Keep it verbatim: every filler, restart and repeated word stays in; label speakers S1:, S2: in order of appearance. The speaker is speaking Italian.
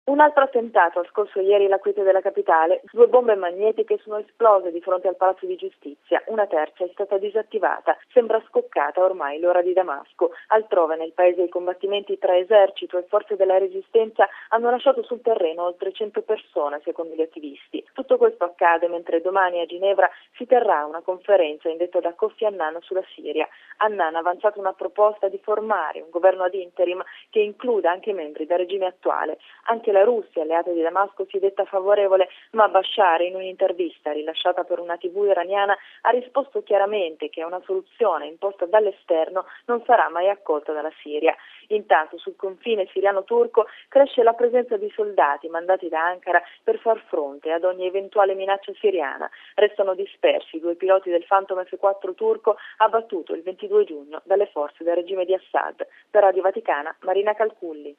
S1: Un altro attentato ha scosso ieri la quiete della capitale. Due bombe magnetiche sono esplose di fronte al Palazzo di Giustizia. Una terza è stata disattivata. Sembra scoccata ormai l'ora di Damasco. Altrove nel paese i combattimenti tra esercito e forze della resistenza hanno lasciato sul terreno oltre cento persone, secondo gli attivisti. Tutto questo accade mentre domani a Ginevra si terrà una conferenza indetta da Kofi Annan sulla Siria. Annan ha avanzato una proposta di formare un governo ad interim che includa anche membri del regime attuale. Anche la Russia, alleata di Damasco, si è detta favorevole, ma Bashar, in un'intervista rilasciata per una tivù iraniana, ha risposto chiaramente che una soluzione imposta dall'esterno non sarà mai accolta dalla Siria. Intanto sul confine siriano-turco cresce la presenza di soldati mandati da Ankara per far fronte ad ogni eventuale minaccia siriana. Restano dispersi due piloti del Phantom F quattro turco abbattuto il ventidue giugno dalle forze del regime di Assad. Per Radio Vaticana, Marina Calculli.